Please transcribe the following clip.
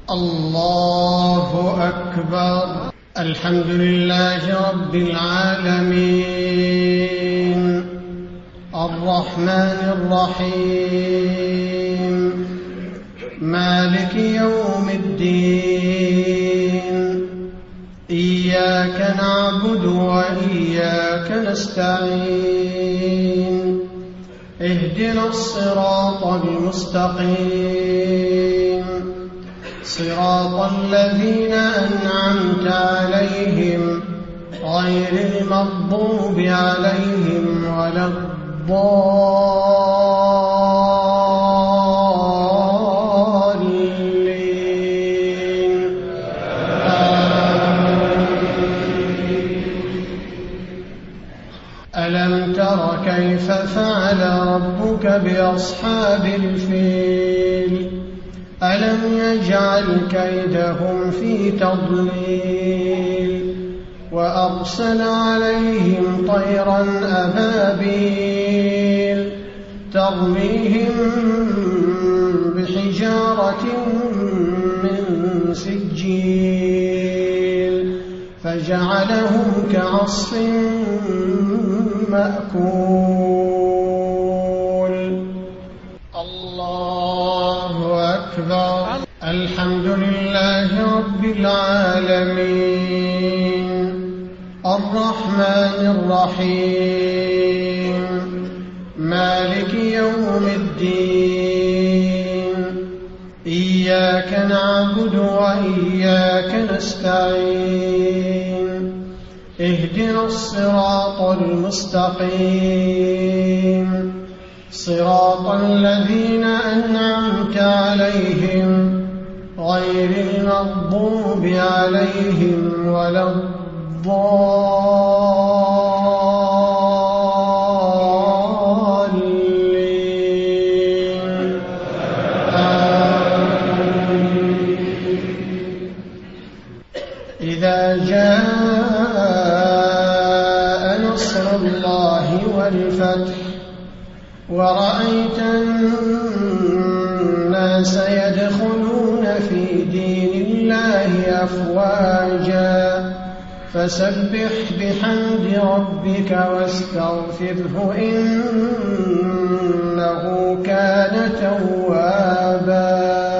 الله أكبر. الحمد لله رب العالمين، الرحمن الرحيم، مالك يوم الدين، إياك نعبد وإياك نستعين، اهدنا الصراط المستقيم، صراط الذين أنعمت عليهم غير المغضوب عليهم ولا الضالين. ألم تر كيف فعل ربك بأصحاب الفيل؟ ألم يجعل كيدهم في تضليل، وأرسل عليهم طيرا أبابيل ترميهم بحجارة من سجيل فجعلهم كعصف مأكول. الله أكبر. الحمد لله رب العالمين، الرحمن الرحيم، مالك يوم الدين، إياك نعبد وإياك نستعين، اهدنا الصراط المستقيم، صراط الذين أنعمت عليهم غير المغضوب عليهم ولا الضالين. إذا جاء نصر الله والفتح ورأيت الناس يدخلون في دين الله أفواجا فسبح بحمد ربك واستغفره إنه كان توابا.